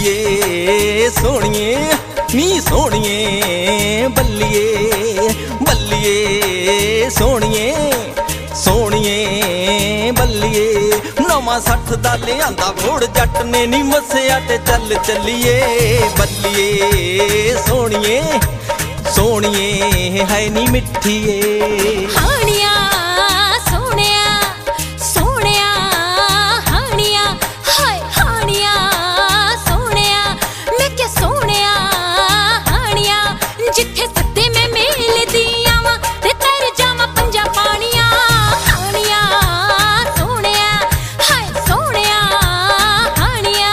बल्लिए सोहणिए नी सोहणिए बल्लिए बल्लिए सोहणिए सोहणिए बल्लिए नवां 60 दा लिआंदा फुड़ जट ने नी मस्सिया ते चल चलिए बल्लिए सोहणिए सोहणिए है नी मिठिए हानिया सोहणिया सोहणिया हानिया हाय हानिया सोहणिया मैं क्या सोहणिया हानिया जिथे सद्दे मैं मिलदी आवां ते तर जावां पंजा पानिया हानिया सोहणिया हाय सोहणिया हानिया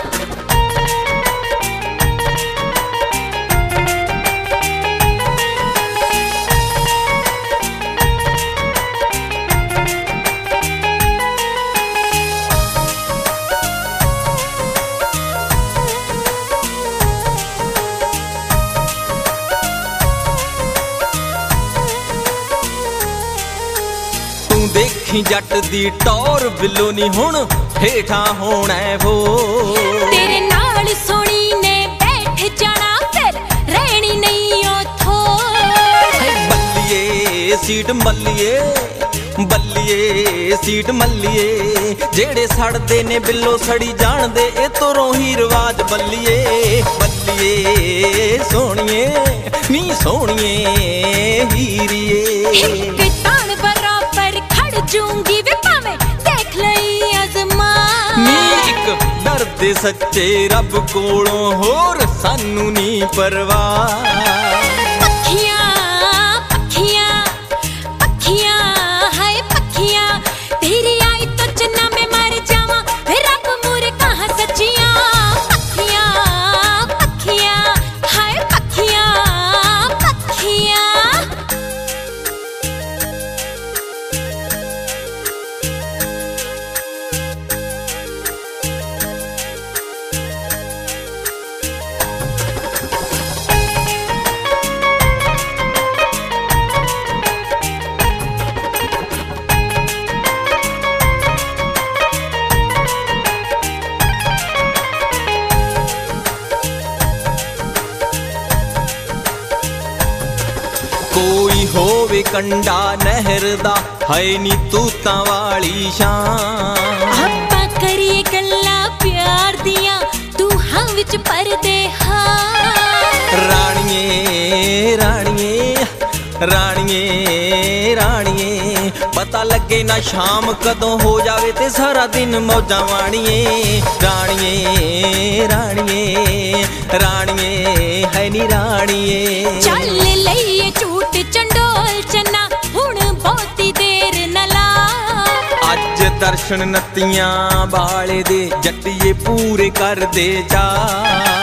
देखी जट दी टौर बिलो नी हुण हेठा होना वो तेरे नाल सोनी ने बैठ जाना फिर रहनी नहीं ओथो बल्लिए सीट मल्लिए बल्लिए सीट मल्लिए जेड़े सड़दे ने बिलो सड़ी जान दे ए तोरों ही रिवाज बल्लिए बल्लिए सोहणिए नी सोहणिए हीरिए तान बराबर खड़ जूंगी वे भावे देख लई अज़मा नी इक डरदे सच्चे रब कोलों होर सानू नी परवाह पखियां पखियां पखियां हाय पखियां तेरी आई तो चन्ना में मर जावां रब मुर कहां सच्चियां पखियां पखियां हाय पखियां पखियां कोई होवे कंडा नहर दा है नी तूतां वाली शान आपां करिए गल्लां प्यार दियां तू हां विच परदे हां राणिए राणिए राणिए राणिए पता लगे ना शाम कदों हो जावे ते सारा दिन मौजां वाणिए राणिए राणिए राणिए है नी राणिए चल लईए झूठ चंडोल चन्ना हुण बहुती देर न ला अज दर्शन नत्तियां बाले दे जट्टिए पूरे कर दे जा